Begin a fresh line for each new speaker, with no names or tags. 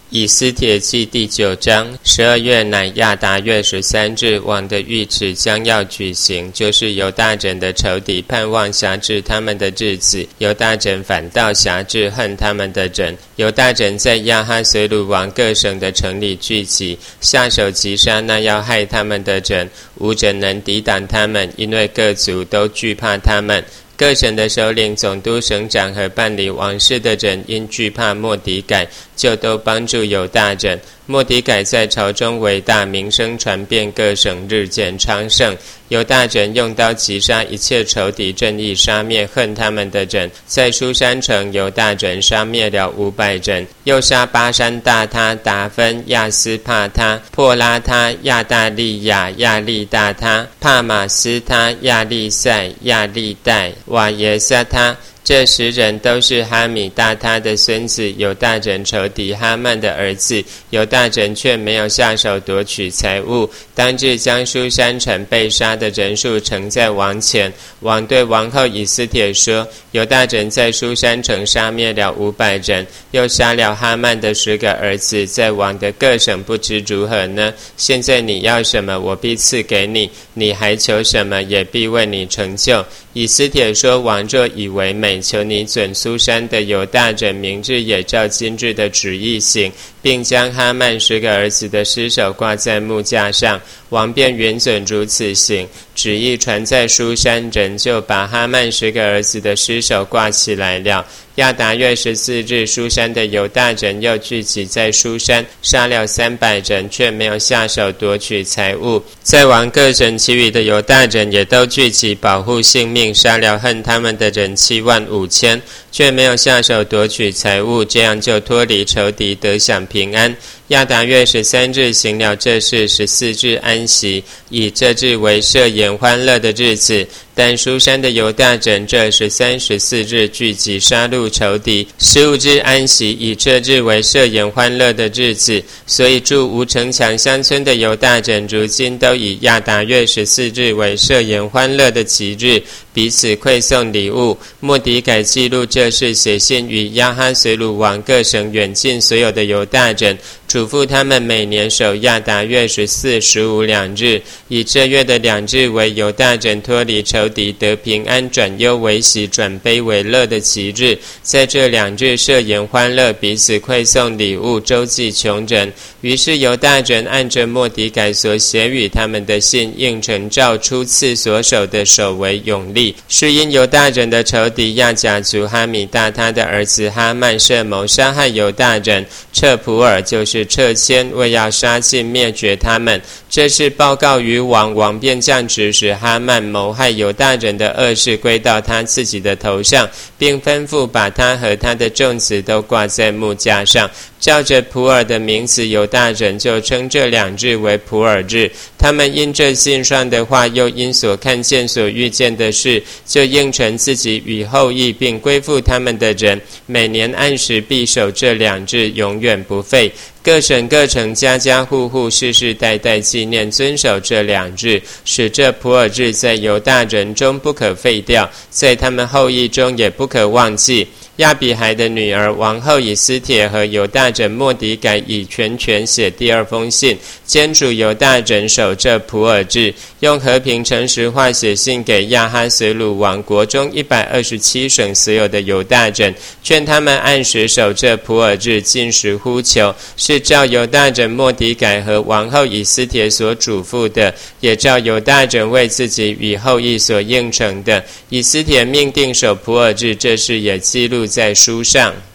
以斯帖记第9章，12月乃亚达月13日，王的谕旨将要举行，就是犹大人的仇敌盼望辖制他们的日子，犹大人反倒辖制恨他们的人。犹大人在亚哈随鲁王各省的城里聚集，下手击杀那要害他们的人，无人能抵挡他们，因为各族都惧怕他们。各省的首领、总督、省长和办理王事的人，因惧怕末底改，就都帮助犹大人。末底改在朝中为大，名声传遍各省，日渐昌盛。犹大人用刀击杀一切仇敌，正义杀灭恨他们的人。在书珊城，犹大人杀灭了500人，又杀巴山大他、达芬、亚斯帕他、破拉他、亚大利亚、亚利大他、帕马斯他、亚利塞、亚利代、瓦耶撒他。这10人都是哈米大他的孙子，犹大人仇敌哈曼的儿子。犹大人却没有下手夺取财物。当日将书珊城被杀的人数呈在王前。王对王后以斯帖说：犹大人在书珊城杀灭了500人，又杀了哈曼的10个儿子，在王的各省不知如何呢？现在你要什么，我必赐给你；你还求什么，也必为你成就。以斯帖说：王若以为美，求你准书珊的犹大人明日也照今日的旨意行，并将哈曼10个儿子的尸首挂在木架上。王便允准如此行。旨意传在书珊，人就把哈曼10个儿子的尸首挂起来了。亚达月14日，书珊的犹大人又聚集在书珊，杀了300人，却没有下手夺取财物。在王各省其余的犹大人也都聚集保护性命，杀了恨他们的人75000，却没有下手夺取财物，这样就脱离仇敌，得享平安。亚达月13日行了这事，14日安息，以这日为设宴欢乐的日子。但书珊的犹大人这13、14日聚集杀戮仇敌，15日安息，以这日为设宴欢乐的日子。所以住无城墙乡村的犹大人，如今都以亚达月14日为设宴欢乐的吉日，彼此馈送礼物。末底改记录这事，写信于亚哈随鲁王各省远近所有的犹大人，嘱咐他们每年守亚达月14、15两日，以这月的2日为犹大人脱离仇敌，得平安，转忧为喜，转悲为乐的吉日。在这2日设宴欢乐，彼此馈送礼物，周济穷人。于是犹大人按着末底改所写与他们的信，应承照初次所守的守为永立。是因犹大人的仇敌亚甲族哈米大他的儿子哈曼设谋杀害犹大人，撤普尔就是撤迁，为要杀尽灭绝他们。这事报告于王，王便降旨使哈曼谋害犹大人的恶事归到他自己的头上，并吩咐把他和他的众子都挂在木架上。照着普尔的名字，犹大人就称这2日为普尔日。他们因这信上的话，又因所看见所遇见的事，就应承自己与后裔并归附他们的人，每年按时必守这2日，永远不废。各省各城家家户户世世代代纪念遵守这2日，使这普尔日在犹大人中不可废掉，在他们后裔中也不可忘记。亚比海的女儿王后以斯帖和犹大人末底改以全写第2封信，监主犹大人守这普尔日，用和平诚实话写信给亚哈随鲁王国中127省所有的犹大人，劝他们按时守这普尔日，禁食呼求，是照犹大人末底改和王后以斯帖所嘱咐的，也照犹大人为自己与后裔所应承的。以斯帖命定守普尔日，这事也记录在书上。